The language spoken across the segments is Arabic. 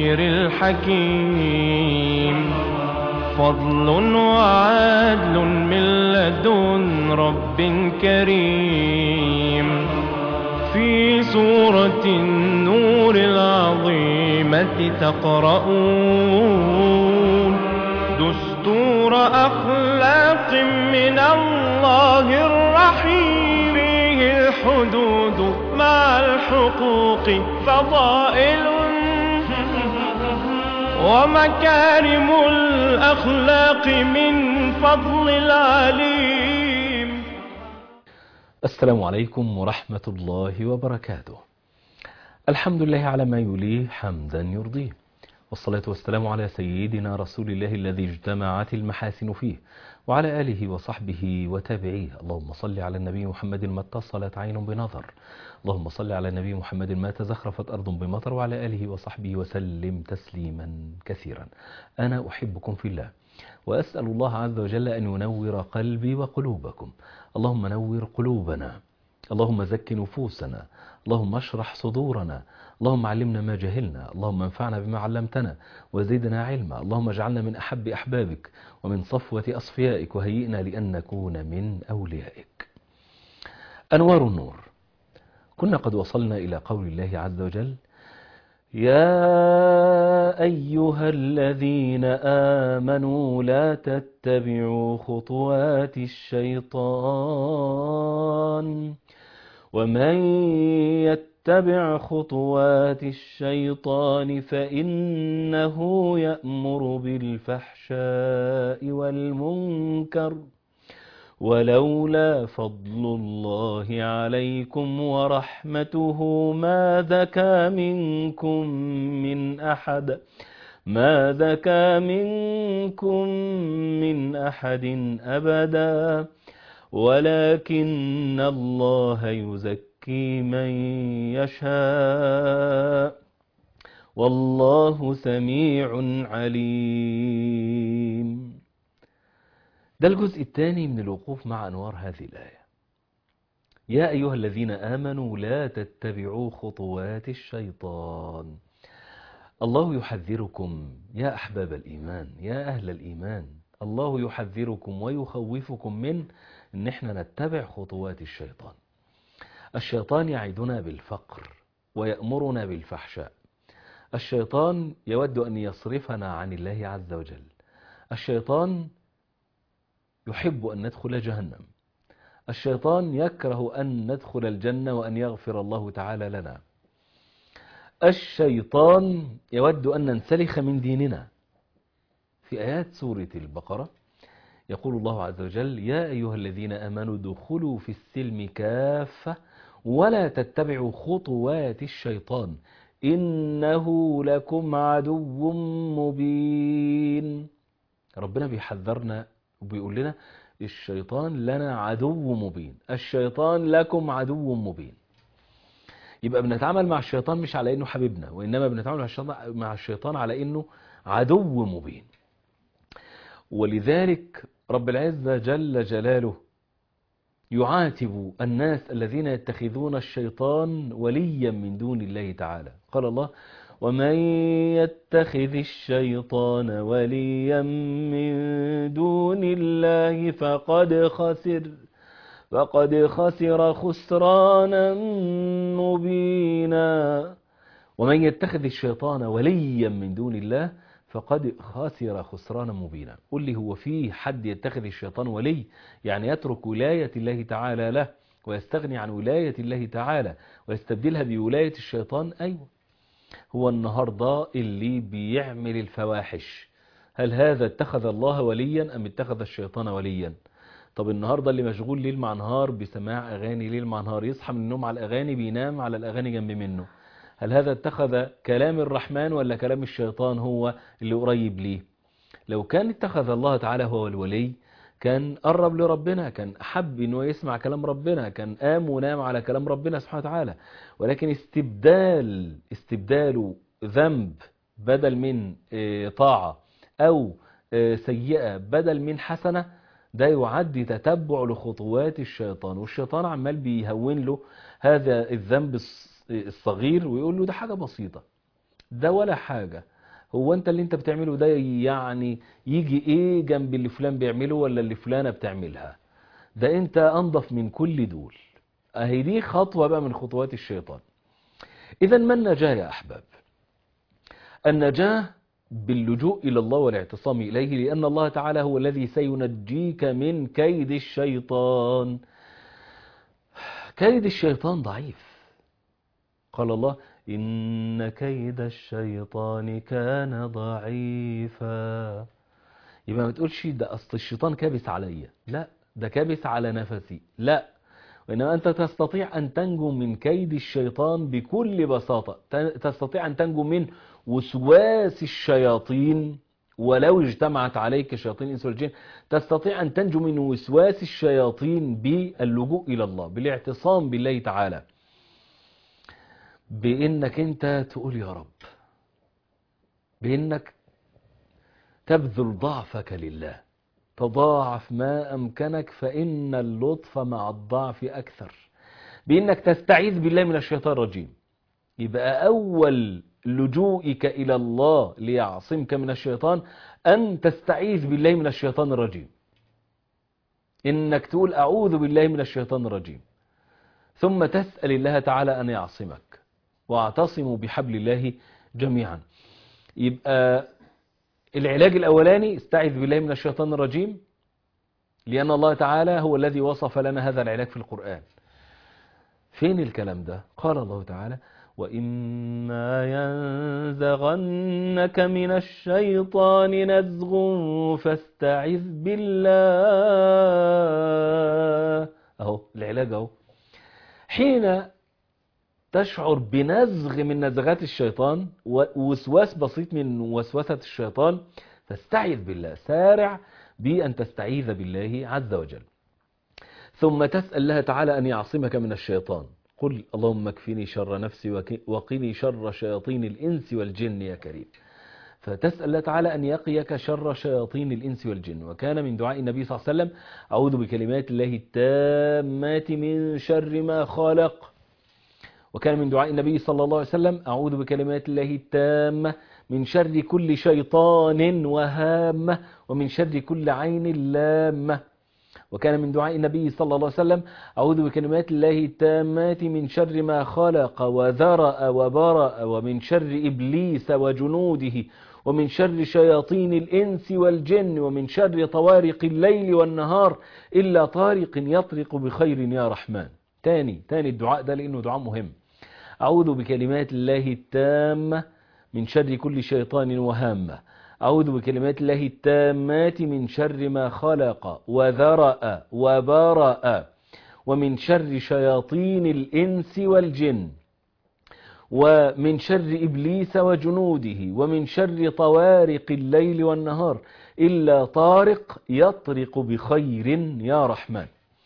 الذكر الحكيم، فضل وعدل من لدن رب كريم. في سورة النور العظيمة تقرؤون دستور أخلاق من الله الرحيم، فيه الحدود مع الحقوق فضائل ومكارم الأخلاق من فضل العليم. السلام عليكم ورحمة الله وبركاته. الحمد لله على ما يليه حمدا يرضيه، والصلاة والسلام على سيدنا رسول الله الذي اجتمعت المحاسن فيه، وعلى آله وصحبه وتابعيه. اللهم صل على النبي محمد ما اتصلت عين بنظر، اللهم صل على النبي محمد ما تزخرفت أرض بمطر، وعلى آله وصحبه وسلم تسليما كثيرا. أنا أحبكم في الله، وأسأل الله عز وجل أن ينور قلبي وقلوبكم. اللهم نور قلوبنا، اللهم زك نفوسنا، اللهم اشرح صدورنا، اللهم علمنا ما جهلنا، اللهم انفعنا بما علمتنا وزدنا علما، اللهم اجعلنا من أحب أحبابك ومن صفوة أصفيائك، وهيئنا لأن نكون من أوليائك. أنوار النور. كنا قد وصلنا إلى قول الله عز وجل: يا أيها الذين آمنوا لا تتبعوا خطوات الشيطان، ومن يتبع خطوات الشيطان فإنه يأمر بالفحشاء والمنكر، ولولا فضل الله عليكم ورحمته ما زكى منكم من أحد أبدا، ولكن الله يزكي من يشاء، والله سميع عليم. ده الجزء الثاني من الوقوف مع أنوار هذه الآية. يا أيها الذين آمنوا لا تتبعوا خطوات الشيطان. الله يحذركم يا أحباب الإيمان، يا أهل الإيمان، الله يحذركم ويخوفكم من أن احنا نتبع خطوات الشيطان. الشيطان يعدنا بالفقر ويأمرنا بالفحشاء. الشيطان يود أن يصرفنا عن الله عز وجل. الشيطان يحب أن ندخل جهنم. الشيطان يكره أن ندخل الجنة وأن يغفر الله تعالى لنا. الشيطان يود أن ننسلخ من ديننا. في آيات سورة البقرة يقول الله عز وجل: يا أيها الذين آمنوا ادخلوا في السلم كافة ولا تتبعوا خطوات الشيطان إنه لكم عدو مبين. ربنا بيحذرنا وبيقول لنا الشيطان لنا عدو مبين، الشيطان لكم عدو مبين. يبقى بنتعامل مع الشيطان مش على انه حبيبنا، وانما بنتعامل مع الشيطان على انه عدو مبين. ولذلك رب العزة جل جلاله يعاتب الناس الذين يتخذون الشيطان وليا من دون الله تعالى. قال الله: ومن يتخذ الشيطان وليا من دون الله فقد خسر خسرانا مبينا. ومن يتخذ الشيطان وليا من دون الله فقد خسر خسرانا مبينا. قل لي، هو في حد يتخذ الشيطان ولي؟ يعني يترك ولاية الله تعالى له ويستغني عن ولاية الله تعالى ويستبدلها بولاية الشيطان؟ أيوة. هو النهاردة اللي بيعمل الفواحش، هل هذا اتخذ الله وليا أم اتخذ الشيطان وليا؟ طب النهاردة اللي مشغول ليل مع نهار بسماع أغاني، ليل مع نهار يصحى من النوم على الأغاني، بينام على الأغاني جنب منه، هل هذا اتخذ كلام الرحمن ولا كلام الشيطان هو اللي قريب ليه؟ لو كان اتخذ الله تعالى هو الولي كان قرب لربنا، كان أحب أنه يسمع كلام ربنا، كان قام ونام على كلام ربنا سبحانه وتعالى. ولكن استبدال ذنب بدل من طاعة أو سيئة بدل من حسنة، ده يعد تتبع لخطوات الشيطان. والشيطان عمال بيهون له هذا الذنب الصغير ويقول له ده حاجة بسيطة، ده ولا حاجة، هو انت اللي انت بتعمله ده يعني يجي ايه جنب اللي فلان بيعمله ولا اللي فلانة بتعملها؟ ده انت انضف من كل دول. اهي دي خطوة بقى من خطوات الشيطان. اذا ما النجاة يا احباب؟ النجاة باللجوء الى الله والاعتصام اليه، لان الله تعالى هو الذي سينجيك من كيد الشيطان. كيد الشيطان ضعيف. قال الله: إن كيد الشيطان كان ضعيفا. يبقى ما تقولش ده أصل الشيطان كابس عليا، لا، ده كابس على نفسي، لا، وإنما أنت تستطيع أن تنجو من كيد الشيطان بكل بساطة. تستطيع أن تنجو من وسواس الشياطين ولو اجتمعت عليك شياطين الإنس والجن. تستطيع أن تنجو من وسواس الشياطين باللجوء إلى الله، بالاعتصام بالله تعالى، بإنك أنت تقول يا رب، بإنك تبذل ضعفك لله، تضاعف ما أمكنك فإن اللطف مع الضعف أكثر، بإنك تستعيذ بالله من الشيطان الرجيم. يبقى أول لجوئك إلى الله ليعصمك من الشيطان أن تستعيذ بالله من الشيطان الرجيم، إنك تقول أعوذ بالله من الشيطان الرجيم، ثم تسأل الله تعالى أن يعصمك، واعتصموا بحبل الله جميعا. يبقى العلاج الأولاني استعذ بالله من الشيطان الرجيم، لأن الله تعالى هو الذي وصف لنا هذا العلاج في القرآن. فين الكلام ده؟ قال الله تعالى: وإما ينزغنك من الشيطان نزغ فاستعذ بالله. أهو العلاج أهو. حين تشعر بنزغ من نزغات الشيطان ووسواس بسيط من وسوسة الشيطان، فاستعذ بالله، سارع بأن تستعيذ بالله عز وجل، ثم تسأل الله تعالى أن يعصمك من الشيطان. قل اللهم اكفني شر نفسي وقني شر شياطين الإنس والجن يا كريم. فتسأل الله تعالى أن يقيك شر شياطين الإنس والجن. وكان من دعاء النبي صلى الله عليه وسلم: أعوذ بكلمات الله التامات من شر ما خلق. وكان من دعاء النبي صلى الله عليه وسلم: أعوذ بكلمات الله التامة من شر كل شيطان وهامة ومن شر كل عين لامة. وكان من دعاء النبي صلى الله عليه وسلم: أعوذ بكلمات الله التامات من شر ما خلق وذرأ وبرأ ومن شر إبليس وجنوده ومن شر شياطين الإنس والجن ومن شر طوارق الليل والنهار إلا طارق يطرق بخير يا رحمن. تاني الدعاء ده لأنه دعاء مهم. أعوذ بكلمات الله التامة من شر كل شيطان وهامة. أعوذ بكلمات الله التامات من شر ما خلق وذرأ وبرأ ومن شر شياطين الإنس والجن ومن شر إبليس وجنوده ومن شر طوارق الليل والنهار إلا طارق يطرق بخير يا رحمن.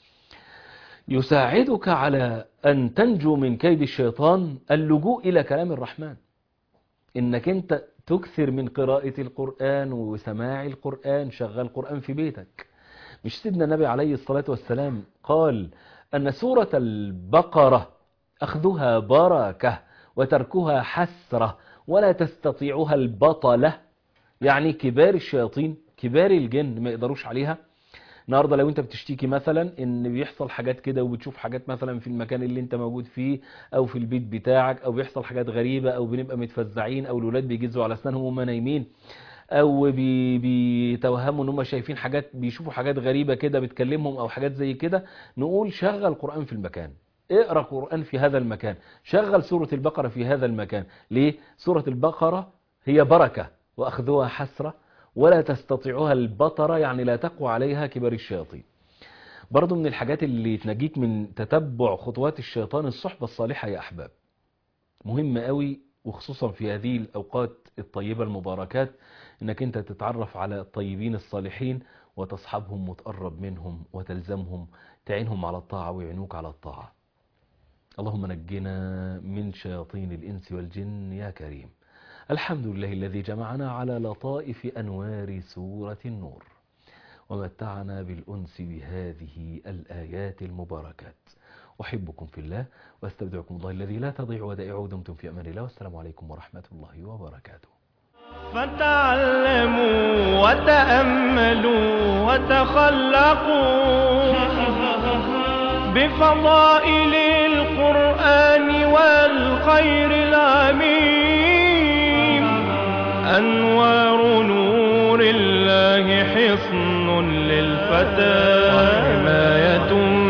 يساعدك على أن تنجو من كيد الشيطان اللجوء إلى كلام الرحمن، إنك أنت تكثر من قراءة القرآن وسماع القرآن، شغل قرآن في بيتك. مش سيدنا النبي عليه الصلاة والسلام قال أن سورة البقرة أخذها بركة وتركها حسرة ولا تستطيعها البطلة؟ يعني كبار الشياطين كبار الجن ما يقدروش عليها. النهارده لو انت بتشتكي مثلا ان بيحصل حاجات كده وبتشوف حاجات مثلا في المكان اللي انت موجود فيه او في البيت بتاعك، او بيحصل حاجات غريبة، او بنبقى متفزعين، او الولاد بيجزوا على اسنانهم وهم نايمين، او بيتوهموا ان هم شايفين حاجات، بيشوفوا حاجات غريبة كده بتكلمهم او حاجات زي كده، نقول شغل قرآن في المكان، اقرأ قرآن في هذا المكان، شغل سورة البقرة في هذا المكان. ليه؟ سورة البقرة هي بركة واخذوها حسرة ولا تستطيعها البطرة، يعني لا تقوى عليها كبار الشياطين. برضو من الحاجات اللي تنجيك من تتبع خطوات الشيطان الصحبة الصالحة يا أحباب. مهم قوي، وخصوصا في هذه الأوقات الطيبة المباركات، انك انت تتعرف على الطيبين الصالحين وتصحبهم وتقرب منهم وتلزمهم، تعينهم على الطاعة ويعينوك على الطاعة. اللهم نجنا من شياطين الإنس والجن يا كريم. الحمد لله الذي جمعنا على لطائف أنوار سورة النور ومتعنا بالأنس بهذه الآيات المباركات. أحبكم في الله واستودعكم الله الذي لا تضيع ودائعه، دمتم في أمان الله، والسلام عليكم ورحمة الله وبركاته. فتعلموا وتأملوا وتخلقوا بفضائل القرآن والخير العميم. أنوار نور الله حصن للفتى وحماية